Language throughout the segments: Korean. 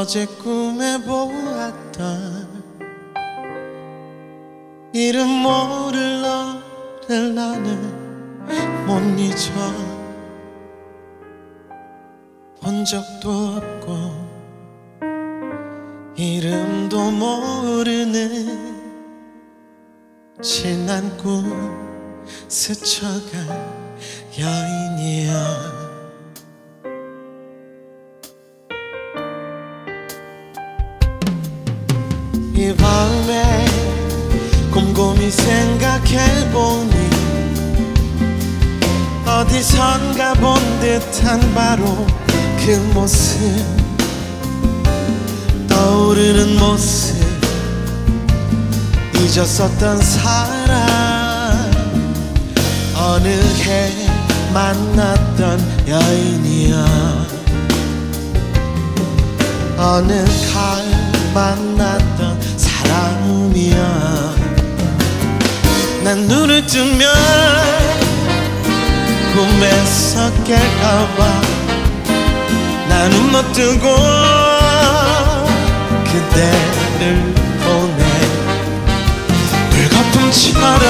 어제 꿈에 보았던 이름 모를 너를 나는 못 잊어. 본 적도 없고 이름도 모르는 지난 꿈 스쳐간 여인이여. 이 밤에 곰곰이 생각해보니 어디선가 본 듯한 바로 그 모습, 떠오르는 모습, 잊었었던 사람, 어느새 만났던 여인이여. 어느 가을 만났던 사람이여. 난 눈을 뜨면 꿈에서 깰까봐 나는 못 뜨고 그대를 보내. 불거품처럼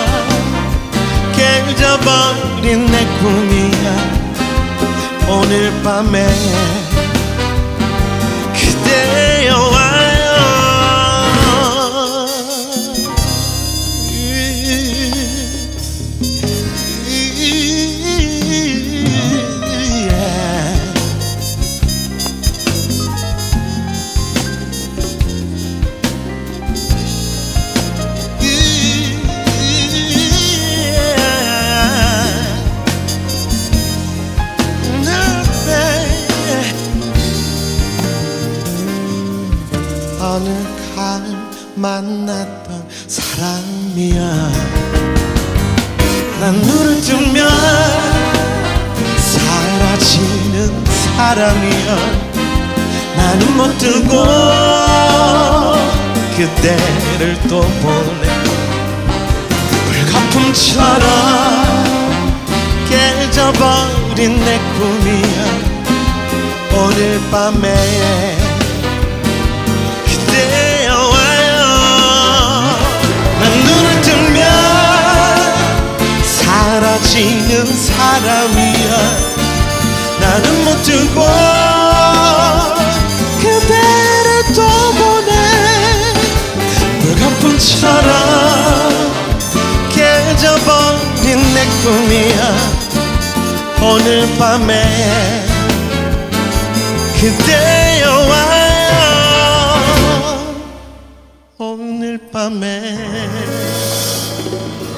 깨져버린 내 꿈이야. 오늘 밤에 그대여 와요. 어느 가을 만났던 사람이야. 난 눈을 뜨면 사라지는 사람이야. 나는 못 뜨고 그대를 또 보내. 불거품처럼 깨져버린 내 꿈이야. 오늘 밤에 그대여 와요. 난 눈을 뜨면 사라지는 사람이야. 나는 못 뜨고 그대를 또 보내. 물거품처럼 깨져버린 내 꿈이야. 오늘 밤에 그대여 와요. 오늘 밤에